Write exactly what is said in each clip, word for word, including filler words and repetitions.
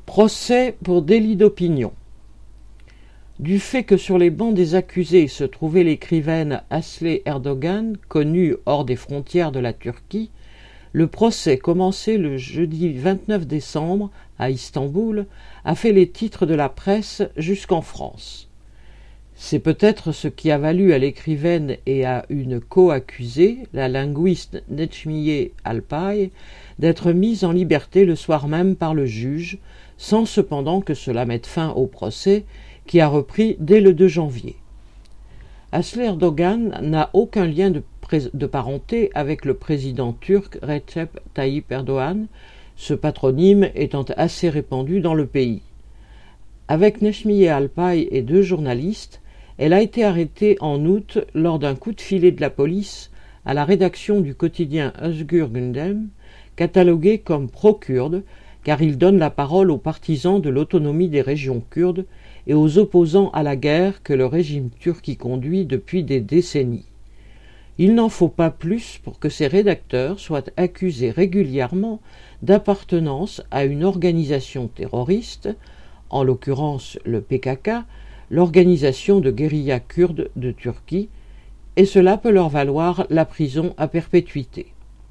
Procès pour délit d'opinion. Du fait que sur les bancs des accusés se trouvait l'écrivaine Asli Erdogan, connue hors des frontières de la Turquie, le procès commencé le jeudi vingt-neuf décembre à Istanbul a fait les titres de la presse jusqu'en France. C'est peut-être ce qui a valu à l'écrivaine et à une co-accusée, la linguiste Necmiye Alpay, d'être mise en liberté le soir même par le juge, sans cependant que cela mette fin au procès qui a repris dès le deux janvier. Asli Erdogan n'a aucun lien de, de parenté avec le président turc Recep Tayyip Erdogan, ce patronyme étant assez répandu dans le pays. Avec Necmiye Alpay et deux journalistes, elle a été arrêtée en août lors d'un coup de filet de la police à la rédaction du quotidien Özgür Gündem, catalogué comme pro-kurde, car il donne la parole aux partisans de l'autonomie des régions kurdes et aux opposants à la guerre que le régime turc y conduit depuis des décennies. Il n'en faut pas plus pour que ces rédacteurs soient accusés régulièrement d'appartenance à une organisation terroriste, en l'occurrence le P K K, l'organisation de guérilla kurde de Turquie, et cela peut leur valoir la prison à perpétuité.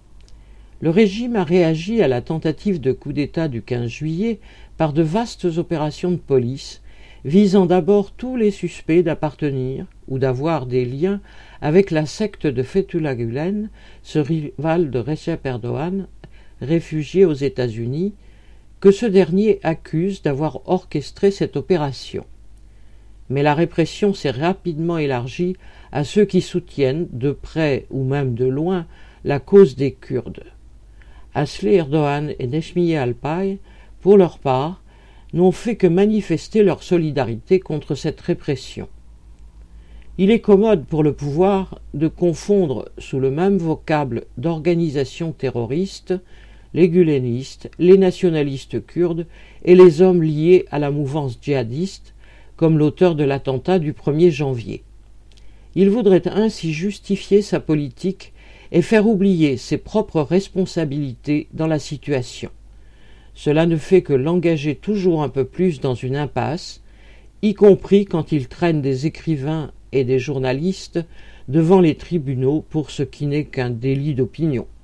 Le régime a réagi à la tentative de coup d'État du quinze juillet par de vastes opérations de police, visant d'abord tous les suspects d'appartenir ou d'avoir des liens avec la secte de Fethullah Gülen, ce rival de Recep Erdogan, réfugié aux États-Unis, que ce dernier accuse d'avoir orchestré cette opération. Mais la répression s'est rapidement élargie à ceux qui soutiennent, de près ou même de loin, la cause des Kurdes. Asli Erdogan et Necmiye Alpay, pour leur part, n'ont fait que manifester leur solidarité contre cette répression. Il est commode pour le pouvoir de confondre sous le même vocable d'organisations terroristes les gulenistes, les nationalistes kurdes et les hommes liés à la mouvance djihadiste, comme l'auteur de l'attentat du premier janvier. Il voudrait ainsi justifier sa politique et faire oublier ses propres responsabilités dans la situation. Cela ne fait que l'engager toujours un peu plus dans une impasse, y compris quand il traîne des écrivains et des journalistes devant les tribunaux pour ce qui n'est qu'un délit d'opinion.